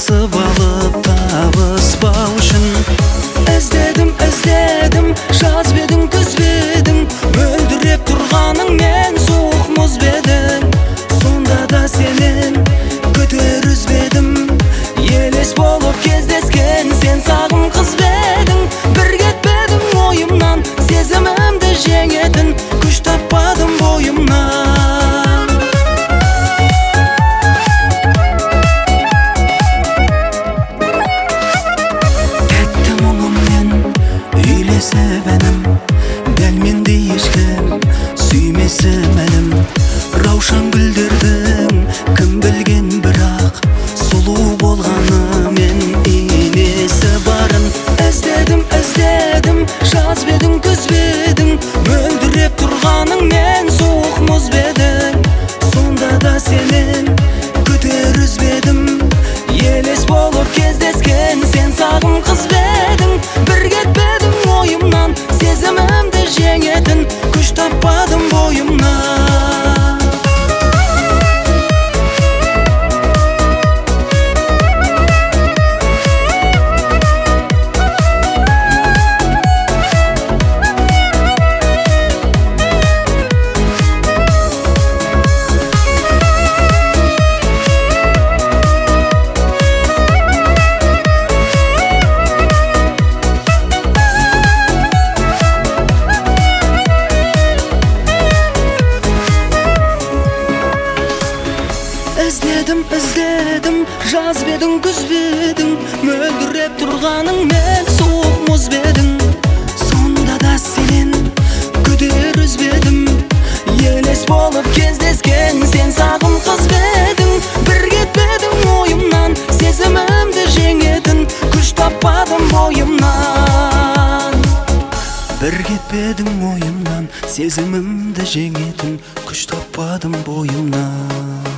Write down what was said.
басып алып табыспау үшін іздедім, жаз бедің, күз бедің, мөлдіреп тұрғаның мен суық мұз бедің. Сонда да сенен күтер үзбедім, елес болып кездескен сен сағым қыз бедің. Bir кетпедің ойымнан, сезімімді жеңетін күш таппадым бойымнан. Кетті мұңыммен үйлесіп әнім, дәл мендей ешкім сүймесі мәлім. Раушан гүлдердің кім білген, бірақ сұлу болғаны мен инесі барын. Іздедім, жаз бедің, күз бедің, мөлдіреп тұрғаның мен суық мұз бедің. Сонда да сенен күтер үзбедім, елес болып кездескен сен сағым қыз бедің. Bir кетпедің ойымнан, сезімімді жеңетін күш таппадым бойымнан. Іздедім, жаз бедің, күз бедің, мөлдіреп тұрғаның мен суық мұз бедің. Сонда да сенен күтер үзбедім, елес болып кездескен сен сағым қыз бедің. Bir кетпедің ойымнан, сезімімді жеңетін күш таппадым бойымнан. Bir кетпедің ойымнан, сезімімді жеңетін күш таппадым бойымнан.